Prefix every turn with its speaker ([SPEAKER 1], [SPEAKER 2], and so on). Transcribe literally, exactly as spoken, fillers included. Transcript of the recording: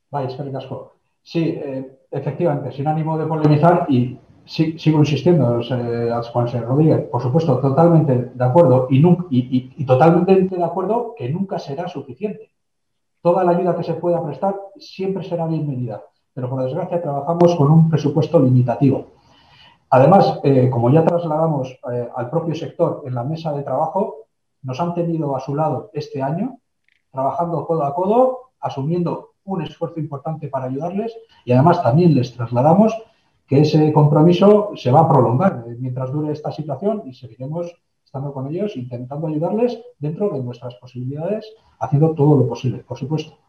[SPEAKER 1] Bai, eskerrik asko. Sí, eh, efectivamente, sin ánimo de polemizar y sí- sigo insistiendo, eh, a Juan C. Rodríguez, por supuesto, totalmente de acuerdo y, nun- y, y- y totalmente de acuerdo que nunca será suficiente. Toda la ayuda que se pueda prestar siempre será bienvenida, pero por desgracia trabajamos con un presupuesto limitativo. Además, eh, como ya trasladamos eh, al propio sector en la mesa de trabajo, nos han tenido a su lado este año, trabajando codo a codo, asumiendo un esfuerzo importante para ayudarles y además también les trasladamos que ese compromiso se va a prolongar eh, mientras dure esta situación y seguiremos estando con ellos, intentando ayudarles dentro de nuestras posibilidades, haciendo todo lo posible, por supuesto.